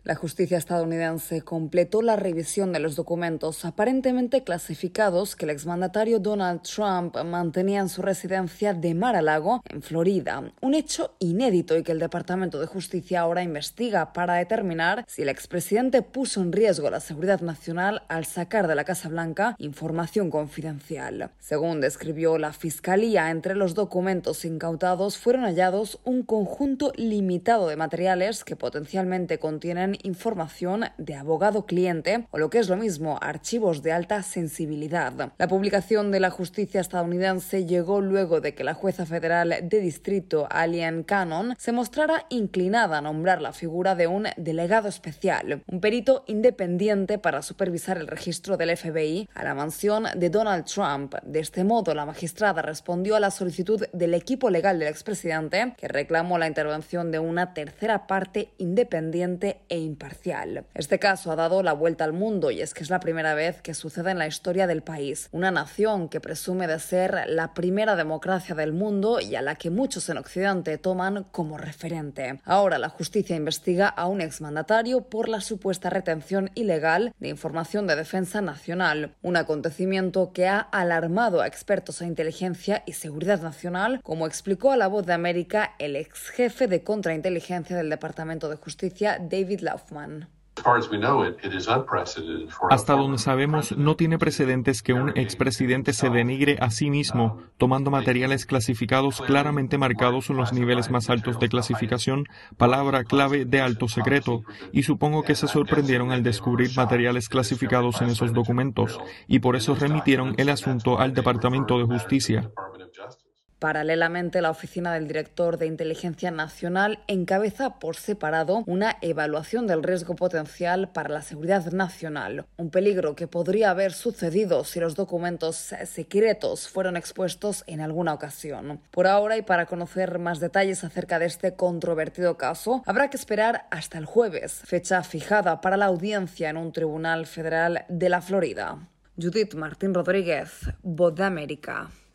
La justicia estadounidense completó la revisión de los documentos aparentemente clasificados que el exmandatario Donald Trump mantenía en su residencia de Mar-a-Lago, en Florida. Un hecho inédito y que el Departamento de Justicia ahora investiga para determinar si el expresidente puso en riesgo la seguridad nacional al sacar de la Casa Blanca información confidencial. Según describió la Fiscalía, entre los documentos incautados fueron hallados un conjunto limitado de materiales que potencialmente contienen información de abogado-cliente o, lo que es lo mismo, archivos de alta sensibilidad. La publicación de la justicia estadounidense llegó luego de que la jueza federal de distrito, Aileen Cannon, se mostrara inclinada a nombrar la figura de un delegado especial, un perito independiente para supervisar el registro del FBI a la mansión de Donald Trump. De este modo, la magistrada respondió a la solicitud del equipo legal del expresidente, que reclamó la intervención de una tercera parte independiente e imparcial. Este caso ha dado la vuelta al mundo y es que es la primera vez que sucede en la historia del país. Una nación que presume de ser la primera democracia del mundo y a la que muchos en Occidente toman como referente. Ahora la justicia investiga a un exmandatario por la supuesta retención ilegal de información de defensa nacional, un acontecimiento que ha alarmado a expertos en inteligencia y seguridad nacional, como explicó a La Voz de América el ex jefe de contrainteligencia del Departamento de Justicia, David Laufman. Hasta donde sabemos, no tiene precedentes que un expresidente se denigre a sí mismo, tomando materiales clasificados claramente marcados en los niveles más altos de clasificación, palabra clave de alto secreto, y supongo que se sorprendieron al descubrir materiales clasificados en esos documentos, y por eso remitieron el asunto al Departamento de Justicia. Paralelamente, la Oficina del Director de Inteligencia Nacional encabeza por separado una evaluación del riesgo potencial para la seguridad nacional, un peligro que podría haber sucedido si los documentos secretos fueron expuestos en alguna ocasión. Por ahora, y para conocer más detalles acerca de este controvertido caso, habrá que esperar hasta el jueves, fecha fijada para la audiencia en un tribunal federal de la Florida. Judith Martín Rodríguez, Voz de América.